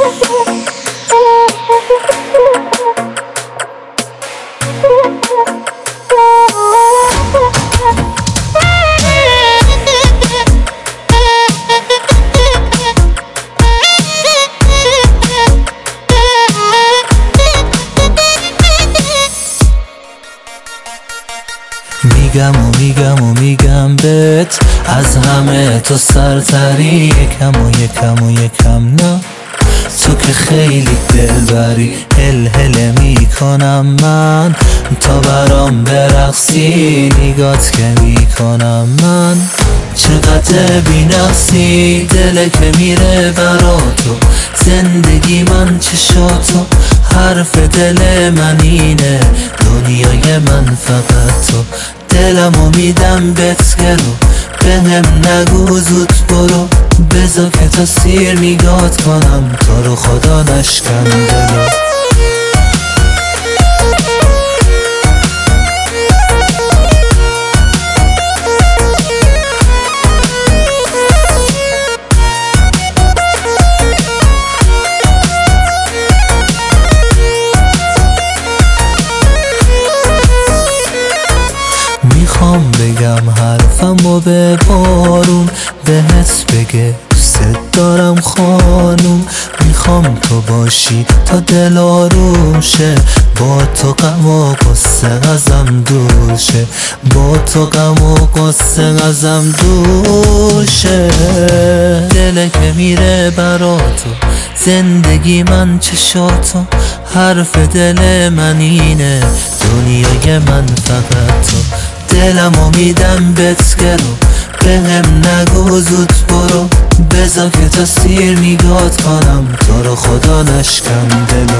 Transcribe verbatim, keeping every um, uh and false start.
میگم و میگم و میگم بهت از همه تو سرتری، یکم و یکم و یکم نه، تو که خیلی دلبری. هل هل میکنم من تا برام برقصی، نگات که میکنم من چقدر بی‌نقصی. دل که میره برا تو، زندگی من چشاتو، حرف دل من اینه، دنیای من فقط تو. دلمو میدم بهت گرو، بهم نگو زود برو، بذار که تا سیر نگات کنم، تو رو خدا نشکن دلو. میخوام بگم حرفمو به بارون، بهت بگه دوست دارم خانوم. میخوام تو باشی تا دل آروم شه، با تو غم و غصه ازم دور شه، با تو غم و غصه ازم دور شه. دل که میره برا تو، زندگی من چشاتو، حرف دل من اینه، دنیای من فقط تو. دلمو میدم بهت گرو، بهم نگو زود برو، بذار که تا سیر نگات کنم، تو رو خدا نشکن دلو.